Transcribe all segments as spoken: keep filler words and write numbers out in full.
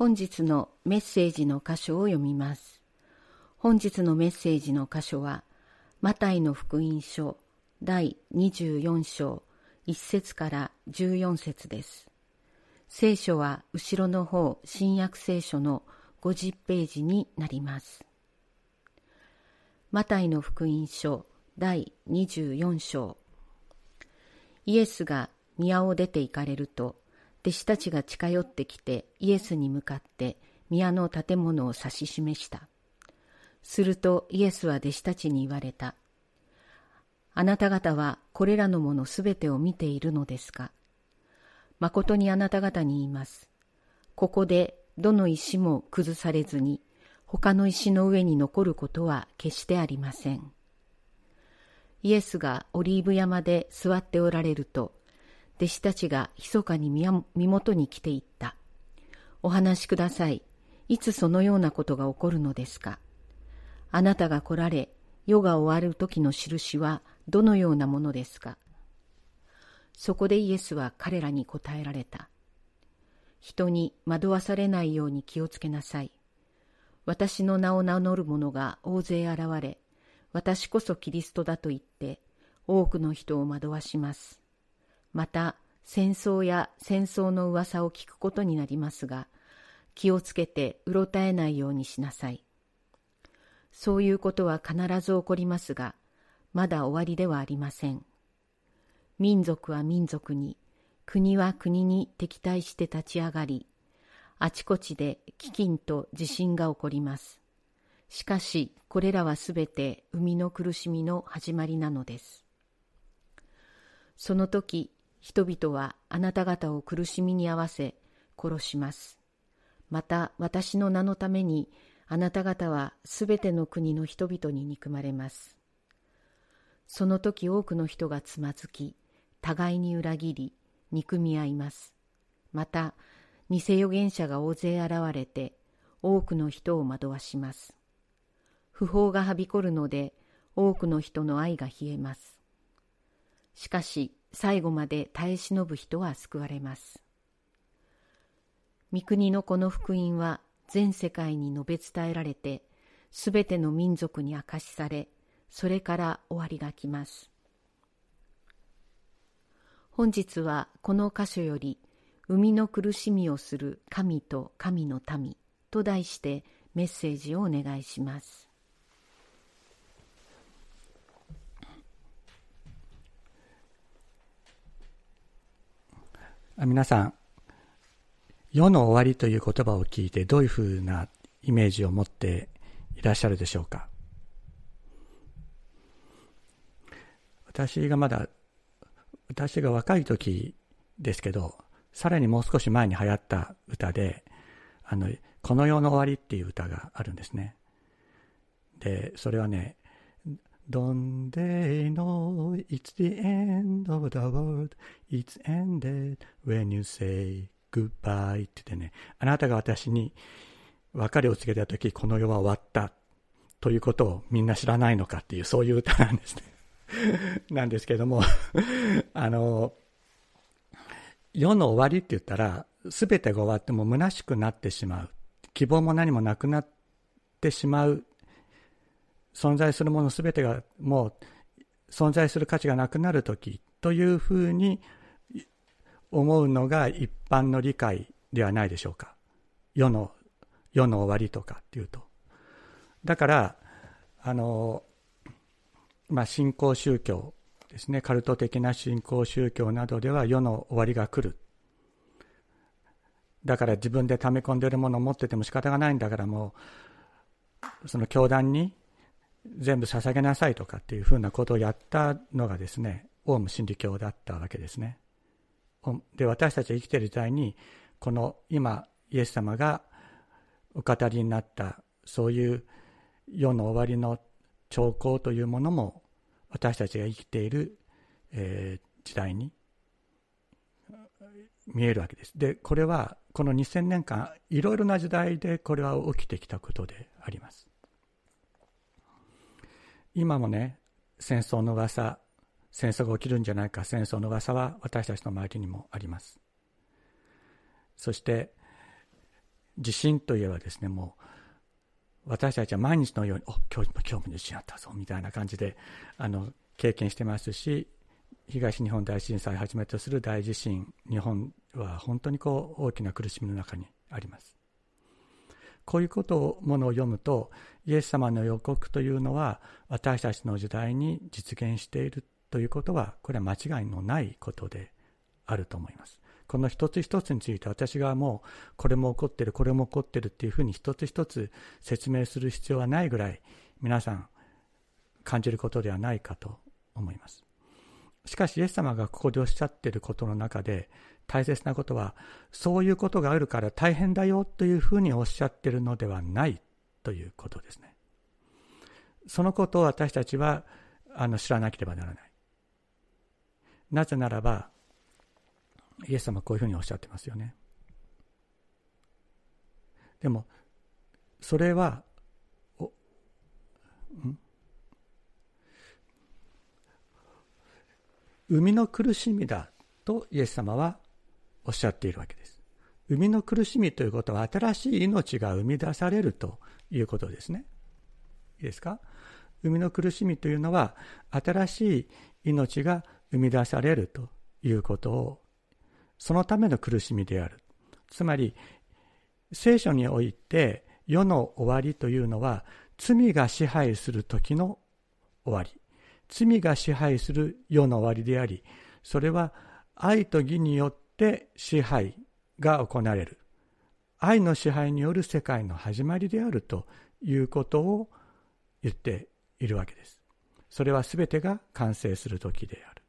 本日のメッセージの箇所を読みます。本日のメッセージの箇所は、マタイの福音書だいにじゅうよん章いち節からじゅうよん節です。聖書は後ろの方、新約聖書のごじゅっページになります。マタイの福音書だいにじゅうよん章。イエスが宮を出て行かれると、弟子たちが近寄ってきてイエスに向かって宮の建物を指し示した。するとイエスは弟子たちに言われた。あなた方はこれらのものすべてを見ているのですか。誠にあなた方に言います。ここでどの石も崩されずに他の石の上に残ることは決してありません。イエスがオリーブ山で座っておられると、弟子たちが密かに身元に来ていった。お話しください。いつそのようなことが起こるのですか。あなたが来られ、世が終わる時の印はどのようなものですか。そこでイエスは彼らに答えられた。人に惑わされないように気をつけなさい。私の名を名乗る者が大勢現れ、私こそキリストだと言って、多くの人を惑わします。また、戦争や戦争の噂を聞くことになりますが、気をつけてうろたえないようにしなさい。そういうことは必ず起こりますが、まだ終わりではありません。民族は民族に、国は国に敵対して立ち上がり、あちこちで飢饉と地震が起こります。しかし、これらはすべて生みの苦しみの始まりなのです。その時、人々はあなた方を苦しみに合わせ殺します。また私の名のためにあなた方はすべての国の人々に憎まれます。その時多くの人がつまずき、互いに裏切り、憎み合います。また偽預言者が大勢現れて多くの人を惑わします。不法がはびこるので多くの人の愛が冷えます。しかし最後まで耐え忍ぶ人は救われます。御国のこの福音は全世界に述べ伝えられて、すべての民族に明かしされ、それから終わりが来ます。本日はこの箇所より、生みの苦しみをする神と神の民と題してメッセージをお願いします。 皆さん、世の終わりという言葉を聞いてどういうふうなイメージを持っていらっしゃるでしょうか。私がまだ、私が若い時ですけど、さらにもう少し前に流行った歌で、あの、この世の終わりっていう歌があるんですね。で、それはね、Don't they know it's the end of the world? It's ended when you say goodbye って言ってね、あなたが私に別れを告げたとき、この世は終わったということをみんな知らないのかっていう、そういう歌なんですね。なんですけども、あの、世の終わりって言ったら、すべてが終わっても虚しくなってしまう。希望も何もなくなってしまう。存在するものすべてがもう存在する価値がなくなるときというふうに思うのが一般の理解ではないでしょうか。世の、世の終わりとかっていうと。だから、あの、まあ、信仰宗教ですね、カルト的な信仰宗教などでは世の終わりが来る。だから自分で溜め込んでいるものを持ってても仕方がないんだからもう、その教団に全部捧げなさいとかっていうふうなことをやったのがですね、オウム真理教だったわけですね。で、私たちは生きている時代に、この今イエス様がお語りになったそういう世の終わりの兆候というものも私たちが生きている、えー、時代に見えるわけです。で、これはこのにせんねんかんいろいろな時代でこれは起きてきたことであります。今もね、戦争の噂、戦争が起きるんじゃないか、戦争の噂は私たちの周りにもあります。そして地震といえばですね、もう私たちは毎日のように、お、今日も今日も地震あったぞみたいな感じであの経験してますし、東日本大震災をはじめとする大地震、日本は本当にこう大きな苦しみの中にあります。こういうことをものを読むと、イエス様の予告というのは私たちの時代に実現しているということは、これは間違いのないことであると思います。この一つ一つについて私がもうこれも起こってるこれも起こってるっていうふうに一つ一つ説明する必要はないぐらい皆さん感じることではないかと思います。しかしイエス様がここでおっしゃっていることの中で大切なことは、そういうことがあるから大変だよというふうにおっしゃっているのではないということですね。そのことを私たちはあの知らなければならない。なぜならばイエス様はこういうふうにおっしゃってますよね。でもそれはおん生みの苦しみだとイエス様はおっしゃっているわけです。生みの苦しみということは新しい命が生み出されるということですね。いいですか？生みの苦しみというのは新しい命が生み出されるということを、そのための苦しみである。つまり聖書において世の終わりというのは罪が支配する時の終わり、罪が支配する世の終わりであり、それは愛と義によって支配が行われる、愛の支配による世界の始まりであるということを言っているわけです。それはすべてが完成する時である。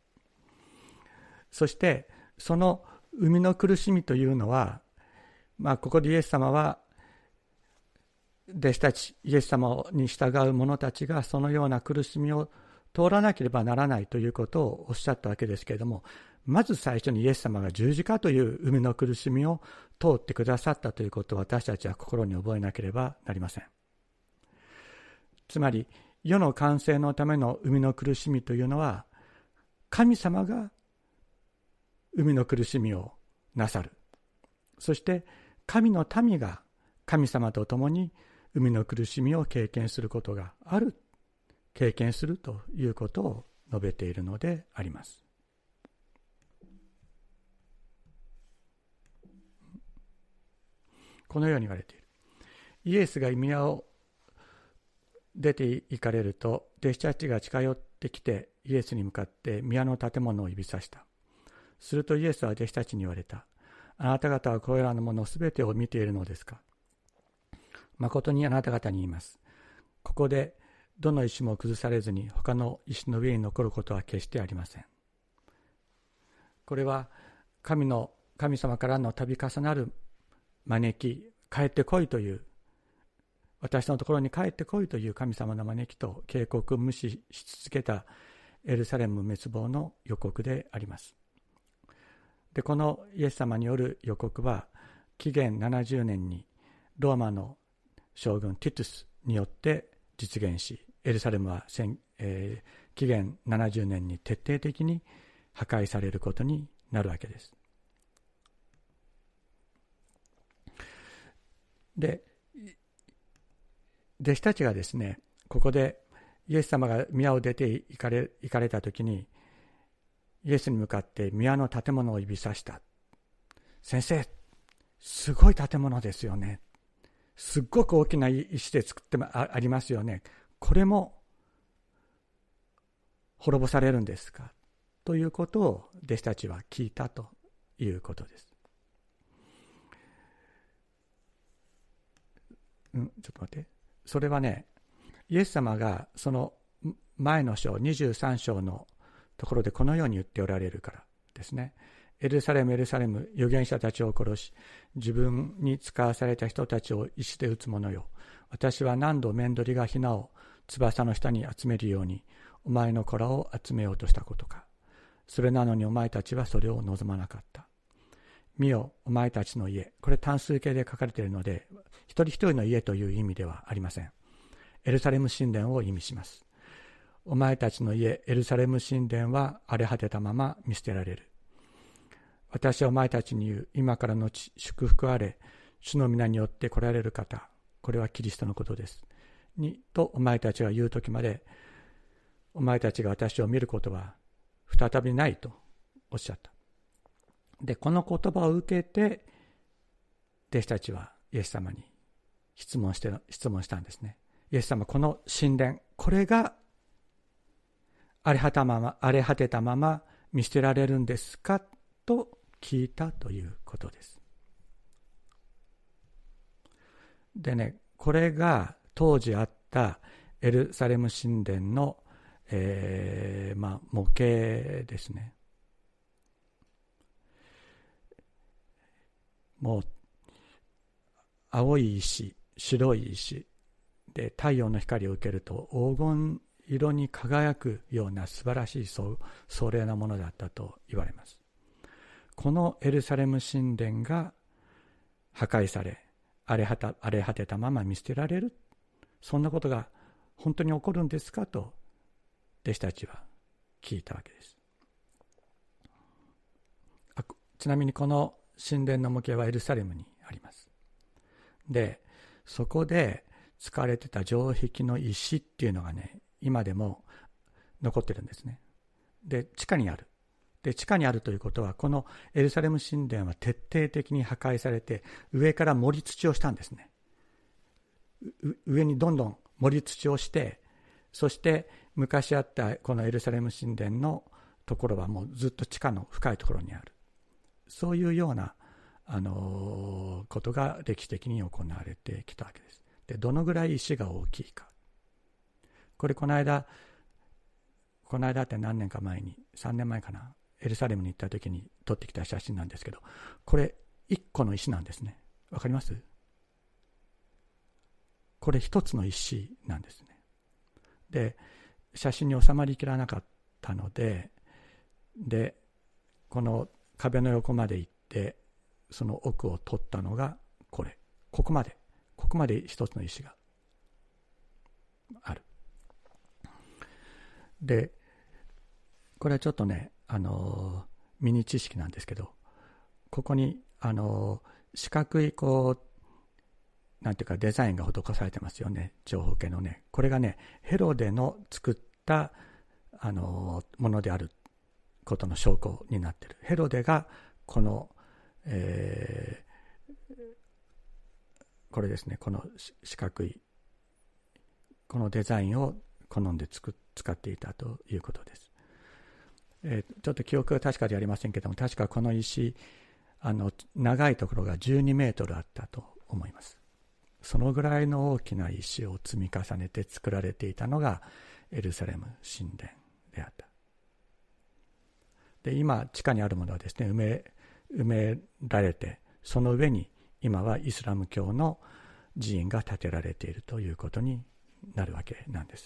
そしてその生みの苦しみというのは、まあ、ここでイエス様は弟子たち、イエス様に従う者たちがそのような苦しみを通らなければならないということをおっしゃったわけですけれども、まず最初にイエス様が十字架という生みの苦しみを通ってくださったということを私たちは心に覚えなければなりません。つまり世の完成のための生みの苦しみというのは、神様が生みの苦しみをなさる。そして神の民が神様と共に生みの苦しみを経験することがある、経験するということを述べているのであります。このように言われている。イエスが宮を出て行かれると、弟子たちが近寄ってきてイエスに向かって宮の建物を指さした。するとイエスは弟子たちに言われた。あなた方はこれらのものすべてを見ているのですか？誠にあなた方に言います。ここでどの石も崩されずに他の石の上に残ることは決してありません。これは神の神様からの度重なる招き、帰ってこいという、私のところに帰ってこいという神様の招きと警告を無視し続けたエルサレム滅亡の予告であります。で、このイエス様による予告は紀元ななじゅうねんにローマの将軍ティトゥスによって実現し、エルサレムは、えー、紀元ななじゅうねんに徹底的に破壊されることになるわけです。で、弟子たちがですね、ここでイエス様が宮を出て行かれ、行かれたときに、イエスに向かって宮の建物を指さした。先生、すごい建物ですよね。すっごく大きな石で作っても あ, ありますよね。これも滅ぼされるんですか？ということを弟子たちは聞いたということです。うん、ちょっと待って。それはね、イエス様がその前の章、にじゅうさん章のところでこのように言っておられるからですね。エルサレム、エルサレム、預言者たちを殺し、自分に使わされた人たちを石で撃つ者よ。私は何度メンドリがヒナを翼の下に集めるように、お前の子らを集めようとしたことか。それなのにお前たちはそれを望まなかった。見よ、お前たちの家。これ単数形で書かれているので、一人一人の家という意味ではありません。エルサレム神殿を意味します。お前たちの家、エルサレム神殿は荒れ果てたまま見捨てられる。私はお前たちに言う、今からのち祝福あれ、 主の皆によって来られる方、これはキリストのことですにとお前たちが言うときまで、お前たちが私を見ることは再びないとおっしゃった。で、この言葉を受けて弟子たちはイエス様に質問して質問したんですね。イエス様、この神殿、これが荒れ果てたまま、荒れ果てたまま見捨てられるんですかと聞いたということです。でね、これが当時あったエルサレム神殿の、えーまあ、模型ですね。もう青い石、白い石で太陽の光を受けると黄金色に輝くような素晴らしい壮麗なものだったと言われます。このエルサレム神殿が破壊され、荒れ果て、荒れ果てたまま見捨てられる、そんなことが本当に起こるんですかと弟子たちは聞いたわけです。あ、ちなみにこの神殿の模型はエルサレムにあります。で、そこで使われてた城壁の石っていうのがね、今でも残ってるんですね。で、地下にある。で、地下にあるということは、このエルサレム神殿は徹底的に破壊されて、上から盛り土をしたんですね。上にどんどん盛り土をして、そして昔あったこのエルサレム神殿のところはもうずっと地下の深いところにある。そういうような、あのー、ことが歴史的に行われてきたわけです。で、どのぐらい石が大きいか。これこの間、この間って何年か前に、さんねんまえかな、エルサレムに行った時に撮ってきた写真なんですけど、これいっこの石なんですね。わかります？これ一つの石なんですね。で、写真に収まりきらなかったので、で、この壁の横まで行って、その奥を取ったのがこれ。ここまで、ここまで一つの石がある。で、これはちょっとね、あのミニ知識なんですけど、ここにあの四角いこうなんていうかデザインが施されてますよね、長方形のね。これがね、ヘロデの作ったあのものであることの証拠になっている。ヘロデがこの、えー、これですね、この四角いこのデザインを好んで作使っていたということです。えー、ちょっと記憶が確かではありませんけれども、確かこの石、あの長いところがじゅうにメートルあったと思います。そのぐらいの大きな石を積み重ねて作られていたのがエルサレム神殿であった。で、今地下にあるものはですね、埋め、埋められて、その上に今はイスラム教の寺院が建てられているということになるわけなんです。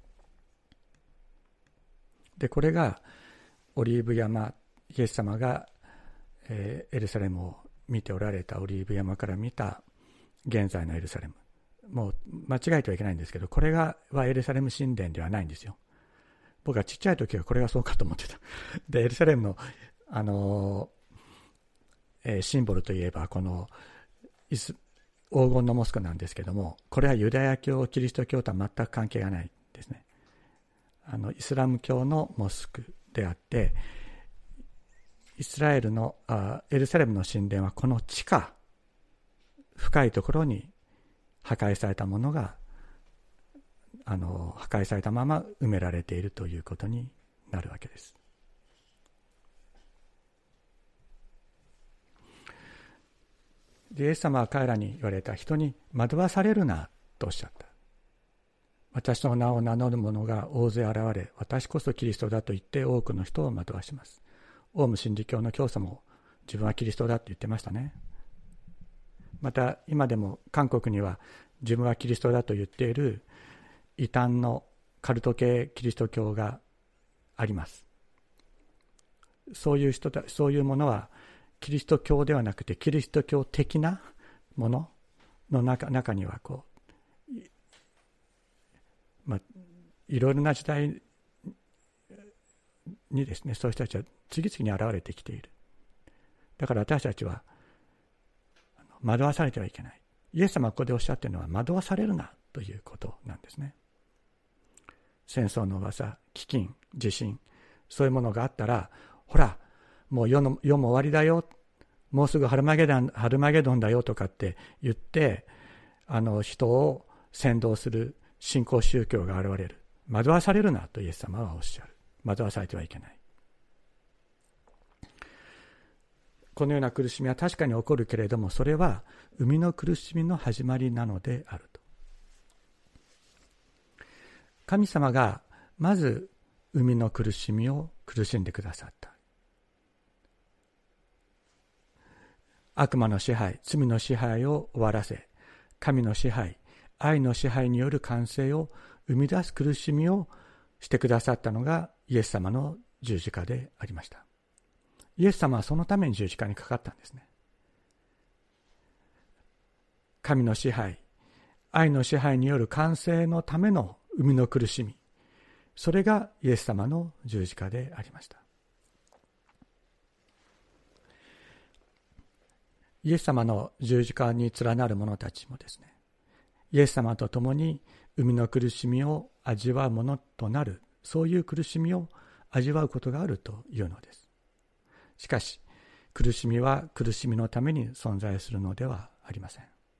で、これがオリーブ山、イエス様が、えー、エルサレムを見ておられたオリーブ山から見た現在のエルサレム。もう間違えてはいけないんですけど、これがはエルサレム神殿ではないんですよ。僕はちっちゃい時はこれがそうかと思ってた。で、エルサレムの、あのーえー、シンボルといえばこのイス黄金のモスクなんですけども、これはユダヤ教、キリスト教とは全く関係がないですね。あのイスラム教のモスクであって、イスラエルのあエルサレムの神殿はこの地下深いところに破壊されたものがあの破壊されたまま埋められているということになるわけです。で、イエス様は彼らに言われた。人に惑わされるなとおっしゃった。私の名を名乗る者が大勢現れ、私こそキリストだと言って多くの人を惑わします。オウム真理教の教祖も自分はキリストだと言ってましたね。また今でも韓国には自分はキリストだと言っている異端のカルト系キリスト教があります。そういう人た、そういうものはキリスト教ではなくてキリスト教的なものの 中, 中にはこう、まあ、いろいろな時代にですね、そういう人たちは次々に現れてきている。だから私たちは惑わされてはいけない。イエス様がここでおっしゃっているのは、惑わされるなということなんですね。戦争の噂、飢饉、地震、そういうものがあったら、ほら、もう世の世も終わりだよ、もうすぐハルマゲドン、ハルマゲドンだよとかって言って、あの人を扇動する新興宗教が現れる。惑わされるなとイエス様はおっしゃる。惑わされてはいけない。このような苦しみは確かに起こるけれども、それは生みの苦しみの始まりなのであると。神様がまず生みの苦しみを苦しんでくださった。悪魔の支配、罪の支配を終わらせ、神の支配、愛の支配による完成を生み出す苦しみをしてくださったのがイエス様の十字架でありました。イエス様はそのために十字架にかかったんですね。神の支配、愛の支配による完成のための生みの苦しみ、それがイエス様の十字架でありました。イエス様の十字架に連なる者たちもですね、イエス様と共に生みの苦しみを味わうものとなる、そういう苦しみを味わうことがあるというのです。しかし、苦しみは苦しみのために存在するのではありません。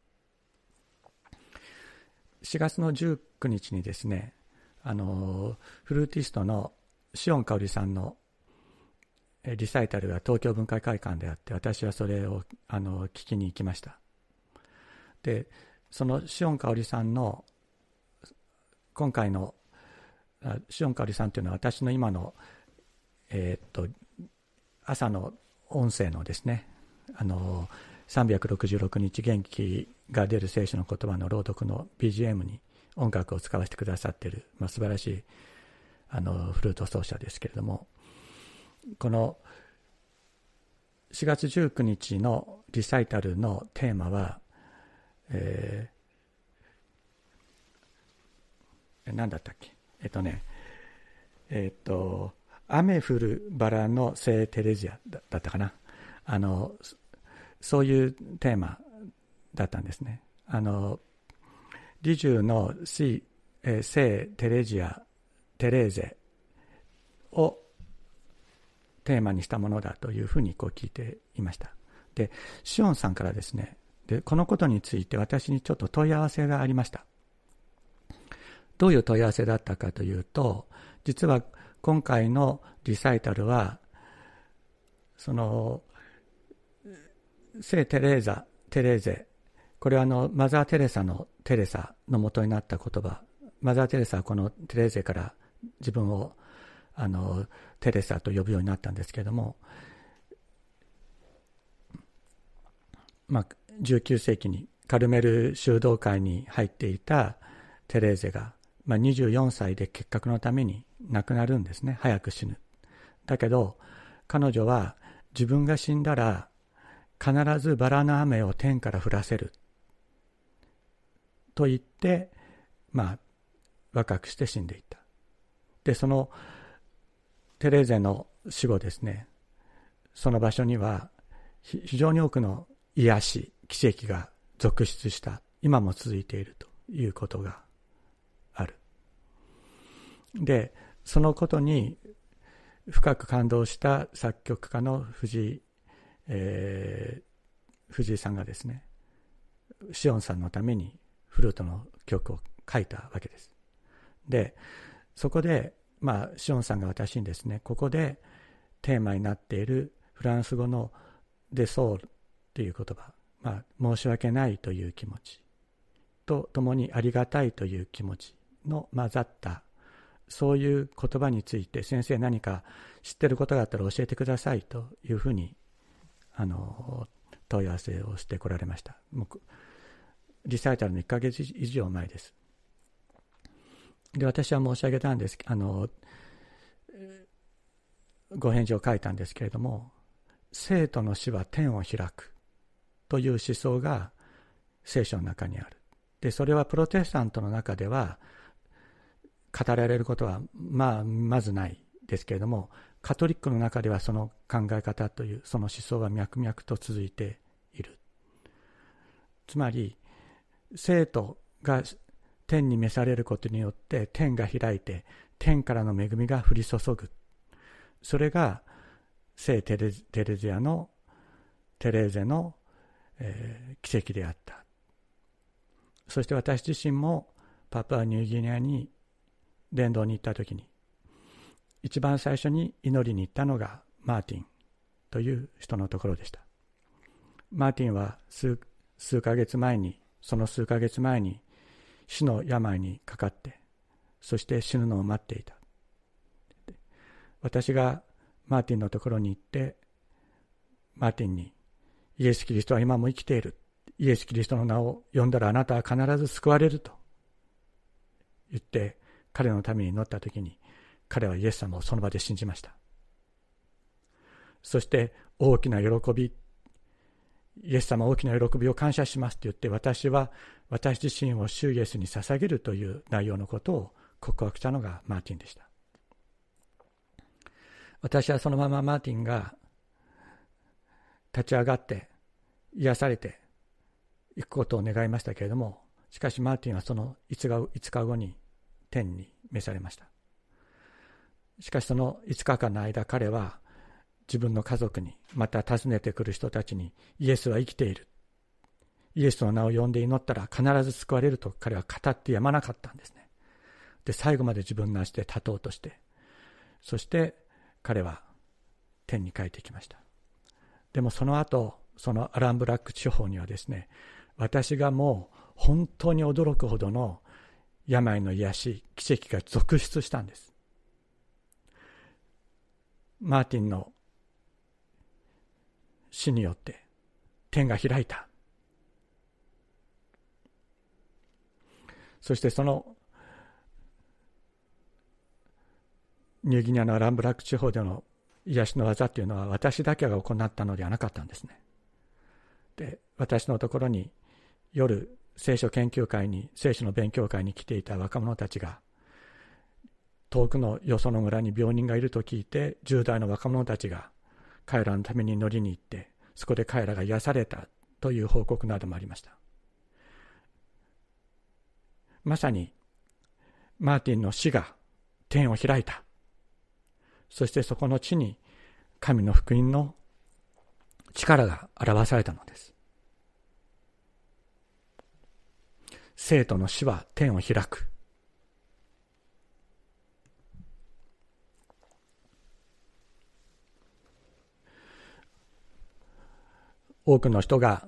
しがつのじゅうくにちにですね、あのフルーティストのシオン香織さんのリサイタルが東京文化会館であって、私はそれをあの聞きに行きました。で、そのシオン香織さんの今回のシオン香織さんというのは私の今のえー、っと朝の音声のですね、あのさんびゃくろくじゅうろくにち元気が出る聖書の言葉の朗読の ビージーエム に音楽を使わせてくださっている、まあ、素晴らしいあのフルート奏者ですけれども、このしがつじゅうくにちのリサイタルのテーマは、えー、何だったっけえっとねえっと雨降るバラの聖テレジアだったかな、あのそういうテーマだったんですね。あのリジュの聖テレジアテレーゼをテーマにしたものだというふうにこう聞いていました。で、シオンさんからですね、でこのことについて私にちょっと問い合わせがありました。どういう問い合わせだったかというと、実は今回のリサイタルはその聖テレーザテレーゼ、これはあのマザー・テレサのテレサの元になった言葉。マザー・テレサはこのテレーゼから自分をあのテレサと呼ぶようになったんですけれども、まあ、じゅうきゅうせいきにカルメル修道会に入っていたテレーゼが、まあ、にじゅうよんさいで結核のために亡くなるんですね。早く死ぬ。だけど彼女は自分が死んだら必ずバラの雨を天から降らせると言って、まあ、若くして死んでいった。で、そのテレーゼの死後ですね、その場所には非常に多くの癒し、奇跡が続出した、今も続いているということがある。で、そのことに深く感動した作曲家の藤井、えー、藤井さんがですね、シオンさんのためにフルートの曲を書いたわけです。で、そこでまあ、シオンさんが私にですね、ここでテーマになっているフランス語のデソールという言葉、まあ、申し訳ないという気持ちとともにありがたいという気持ちの混ざった、そういう言葉について先生何か知ってることがあったら教えてくださいというふうにあの問い合わせをしてこられました。もうリサイタルのいっかげつ以上前です。で、私は申し上げたんです、あのご返事を書いたんですけれども、生徒の死は天を開くという思想が聖書の中にある。で、それはプロテスタントの中では語られることはまあまずないですけれども、カトリックの中ではその考え方というその思想は脈々と続いている。 つまり生徒が天に召されることによって天が開いて天からの恵みが降り注ぐ。それが聖テレ、テレゼアのテレーゼの、えー、奇跡であった。そして私自身もパプアニューギニアに伝道に行ったときに一番最初に祈りに行ったのがマーティンという人のところでした。マーティンは 数, 数ヶ月前にその数ヶ月前に死の病にかかって、そして死ぬのを待っていた。私がマーティンのところに行ってマーティンに、イエス・キリストは今も生きている、イエス・キリストの名を呼んだらあなたは必ず救われると言って彼のために祈ったときに、彼はイエス様をその場で信じました。そして大きな喜び、イエス様大きな喜びを感謝しますと言って、私は私自身を主イエスに捧げるという内容のことを告白したのがマーティンでした。私はそのままマーティンが立ち上がって癒されていくことを願いましたけれども、しかしマーティンはそのいつかごに天に召されました。しかしそのいつかかんの間、彼は自分の家族に、また訪ねてくる人たちに、イエスは生きている、イエスの名を呼んで祈ったら必ず救われると彼は語ってやまなかったんですね。で、最後まで自分の足で立とうとして、そして彼は天に帰ってきました。でもその後、そのアランブラック地方にはですね、私がもう本当に驚くほどの病の癒し、奇跡が続出したんです。マーティンの死によって天が開いた。そしてそのニューギニアのアランブラック地方での癒しの技というのは私だけが行ったのではなかったんですね。で、私のところに夜聖書研究会に、聖書の勉強会に来ていた若者たちが、遠くのよその村に病人がいると聞いて、じゅう代の若者たちが彼らのために祈りに行って、そこで彼らが癒されたという報告などもありました。まさにマーティンの死が天を開いた。そしてそこの地に神の福音の力が表されたのです。生徒の死は天を開く。多くの人が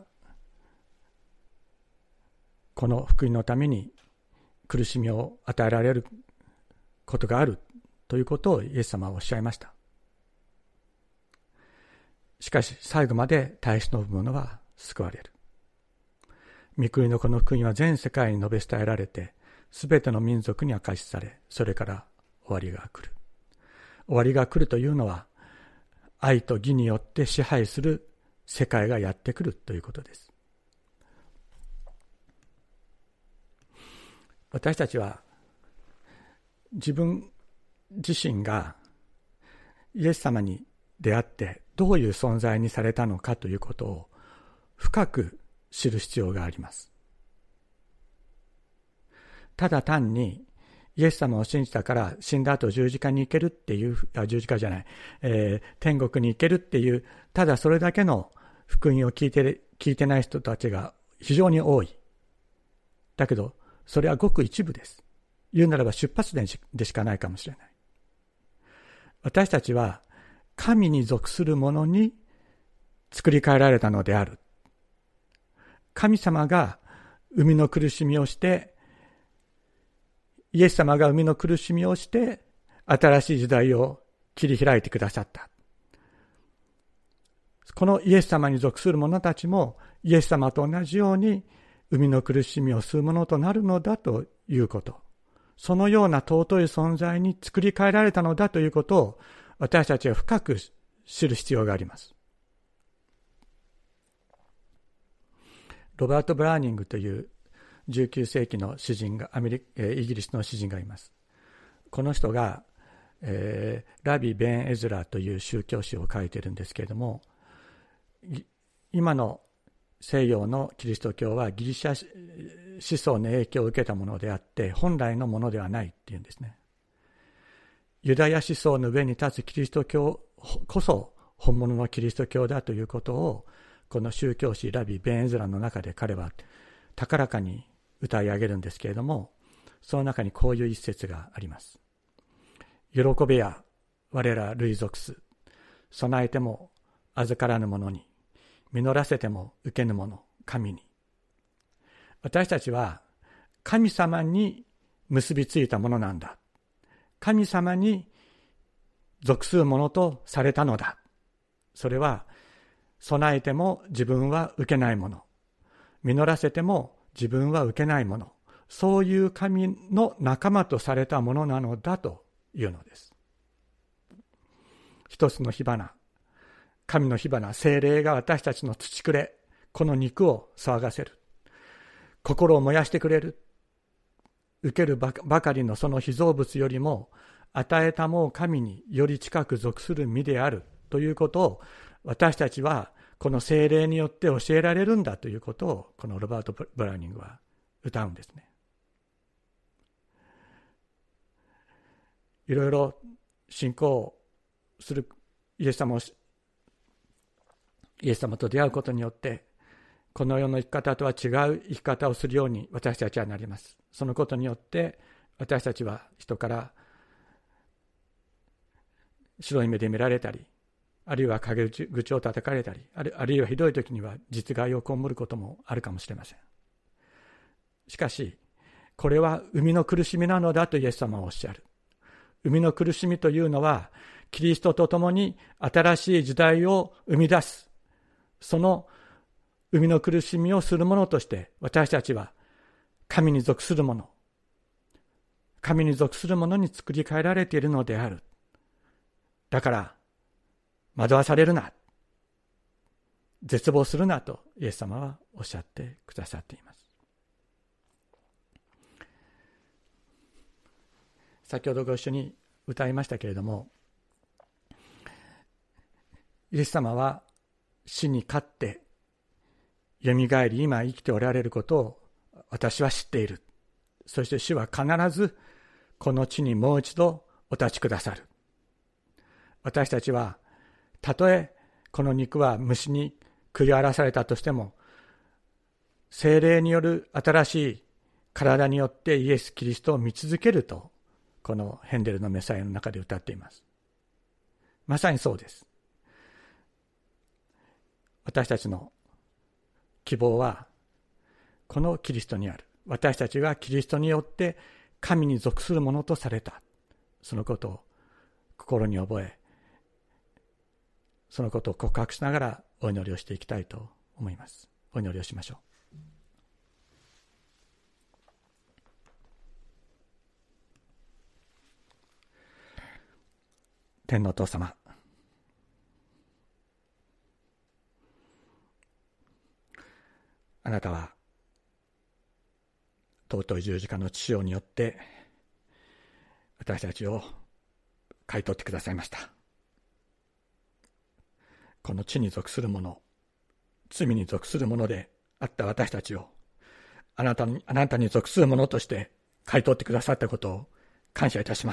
この福音のために苦しみを与えられることがあるということをイエス様はおっしゃいました。しかし最後まで耐え忍ぶ者は救われる。御国のこの福音は全世界に述べ伝えられて、すべての民族に明かしされ、それから終わりが来る。終わりが来るというのは、愛と義によって支配する世界がやってくるということです。私たちは自分自身がイエス様に出会ってどういう存在にされたのかということを深く知る必要があります。ただ単にイエス様を信じたから死んだ後十字架に行けるっていう、あ、十字架じゃない、えー、天国に行けるっていう、ただそれだけの福音を聞いて、聞いてない人たちが非常に多い。だけどそれはごく一部です。言うならば出発点でしかないかもしれない。私たちは神に属するものに作り変えられたのである。神様が生みの苦しみをして、イエス様が生みの苦しみをして、新しい時代を切り開いてくださった。このイエス様に属する者たちも、イエス様と同じように、生みの苦しみを吸うものとなるのだということ。そのような尊い存在に作り変えられたのだということを、私たちは深く知る必要があります。ロバート・ブラーニングというじゅうきゅう世紀の詩人が、アメリカ、イギリスの詩人がいます。この人が、えー、ラビ・ベン・エズラという宗教詩を書いているんですけれども、今の西洋のキリスト教はギリシャ思想の影響を受けたものであって本来のものではないっていうんですね。ユダヤ思想の上に立つキリスト教こそ本物のキリスト教だということをこの宗教史ラビ・ベン・エズラの中で彼は高らかに歌い上げるんですけれども、その中にこういう一節があります。喜べや我ら類属す、備えても預からぬ者に、実らせても受けぬ者、神に。私たちは神様に結びついたものなんだ。神様に属するものとされたのだ。それは備えても自分は受けないもの、実らせても自分は受けないもの、そういう神の仲間とされたものなのだというのです。一つの火花、神の火花、聖霊が私たちの土くれ、この肉を騒がせる。心を燃やしてくれる。受けるばかりのその被造物よりも、与えたもう神により近く属する身であるということを、私たちはこの聖霊によって教えられるんだということを、このロバート・ブラウニングは歌うんですね。いろいろ信仰するイエス様をイエス様と出会うことによってこの世の生き方とは違う生き方をするように私たちはなります。そのことによって私たちは人から白い目で見られたり、あるいは陰口を叩かれたり、ある、あるいはひどい時には実害を被ることもあるかもしれません。しかしこれは生みの苦しみなのだとイエス様はおっしゃる。生みの苦しみというのはキリストと共に新しい時代を生み出す、その生みの苦しみをするものとして私たちは神に属するもの、神に属するものに作り変えられているのである。だから惑わされるな、絶望するなとイエス様はおっしゃってくださっています。先ほどご一緒に歌いましたけれども、イエス様は死に勝ってよみがえり今生きておられることを私は知っている。そして主は必ずこの地にもう一度お立ちくださる。私たちはたとえこの肉は虫に食い荒らされたとしても、聖霊による新しい体によってイエス・キリストを見続けると、このヘンデルのメサイアの中で歌っています。まさにそうです。私たちの希望はこのキリストにある。私たちがキリストによって神に属するものとされた、そのことを心に覚え、そのことを告白しながらお祈りをしていきたいと思います。お祈りをしましょう。天のお父様、あなたは尊い十字架の血潮によって私たちを買い取ってくださいました。この地に属するもの、罪に属するものであった私たちをあなたに、あなたに属するものとして買い取ってくださったことを感謝いたします。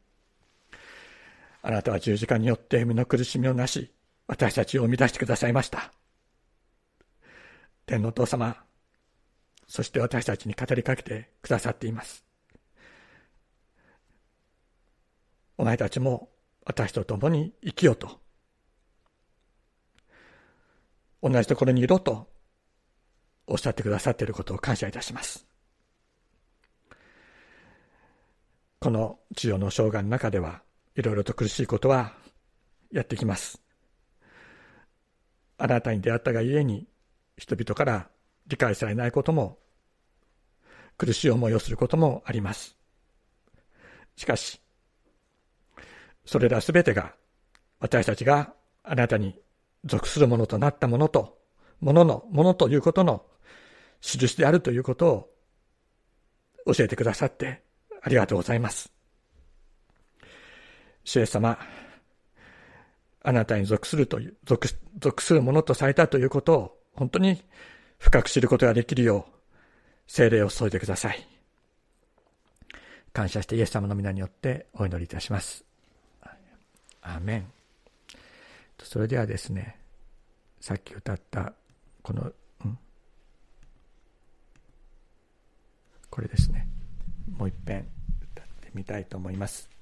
あなたは十字架によって身の苦しみをなし、私たちを生み出してくださいました。天のお父様、そして私たちに語りかけてくださっています。お前たちも私と共に生きよと、同じところにいろとおっしゃってくださっていることを感謝いたします。この地上の生涯の中ではいろいろと苦しいことはやってきます。あなたに出会ったがゆえに人々から理解されないことも、苦しい思いをすることもあります。しかしそれらすべてが私たちがあなたに属するものとなったものともののものということの印であるということを教えてくださってありがとうございます。主イエス様、あなたに属するという 属, 属するものとされたということを本当に深く知ることができるよう聖霊を注いでください。感謝してイエス様の皆によってお祈りいたします。アーメン。それではですね、さっき歌ったこの、うん、これですね、もう一遍歌ってみたいと思います。